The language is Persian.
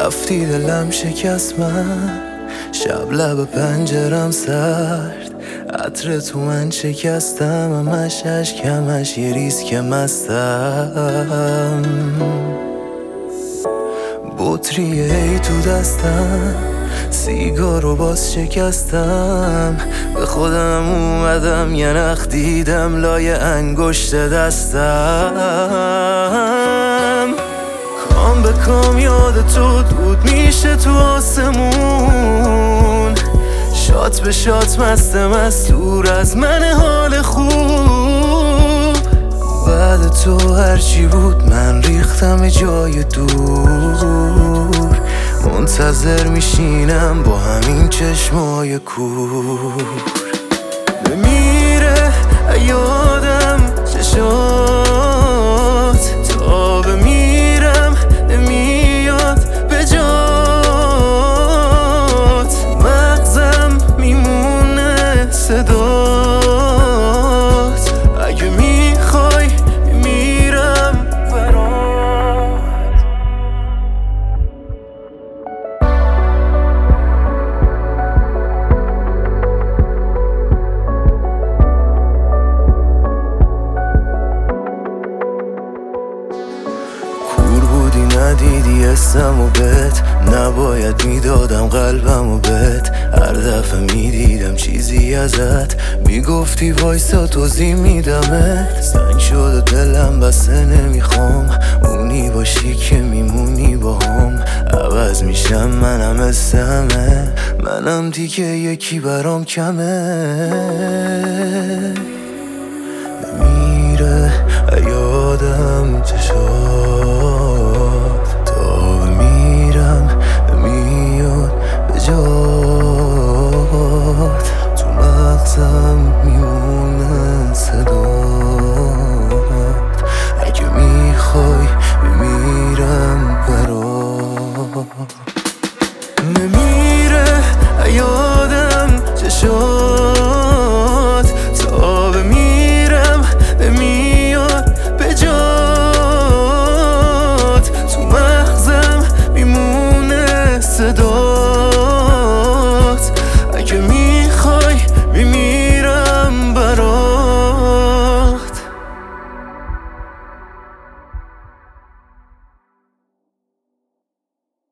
رفتی دلم شکست من، شب لب پنجرم سرد، عطر تو من شکستم، همش عشق همش یه ریسک مستم. بطری ای تو دستم، سیگارو باز شکستم، به خودم اومدم یه نخ دیدم لای انگشت دستم. کام به کام یاد تو دود میشه تو آسمون، شات به شات مست مستور از من حال خوب. بعد تو هرچی بود من ریختم جای دور، منتظر میشینم با همین چشمای کور. بمیره یادم چشات، تا بمیرم نمیاد به جات، مغزم میمونه صدات، اگه میخوای میمیرم برات. کور بودی ندیدی اسم و بهت، نباید میدادم قلبم و بهت، هر دفعه میدیدم چیزی ازت میگفتی وایسا توضیح میدمت. سنگ شد دلم بسه نمیخوام اونی باشی که میمونی با هم، عوض میشم منم مثل همه، منم دیگه یکی برام کمه. میره یادم چشات،